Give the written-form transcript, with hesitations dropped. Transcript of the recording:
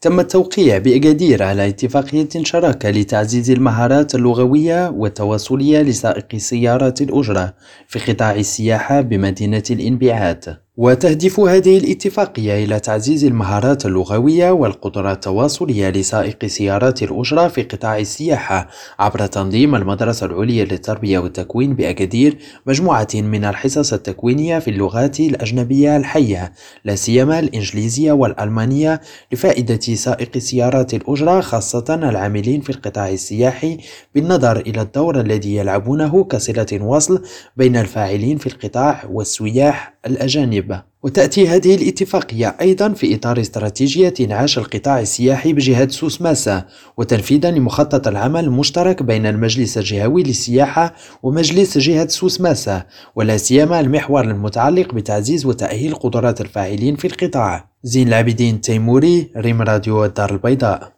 تم التوقيع بأكادير على اتفاقية شراكة لتعزيز المهارات اللغوية والتواصلية لسائقي سيارات الأجرة في قطاع السياحة بمدينة الإنبعاث. وتهدف هذه الاتفاقية إلى تعزيز المهارات اللغوية والقدرات التواصلية لسائقي سيارات الأجرة في قطاع السياحة عبر تنظيم المدرسة العليا للتربية والتكوين بأكادير مجموعة من الحصص التكوينية في اللغات الأجنبية الحية، لا سيما الإنجليزية والألمانية، لفائدة سائقي سيارات الأجرة خاصة العاملين في القطاع السياحي، بالنظر إلى الدور الذي يلعبونه كصلة وصل بين الفاعلين في القطاع والسياح الأجانب. وتأتي هذه الاتفاقية أيضا في إطار استراتيجية إنعاش القطاع السياحي بجهة سوس ماسا، وتنفيذا لمخطط العمل المشترك بين المجلس الجهوي للسياحة ومجلس جهة سوس ماسا، ولا سيما المحور المتعلق بتعزيز وتأهيل قدرات الفاعلين في القطاع. زين العابدين تيموري، ريم راديو الدار البيضاء.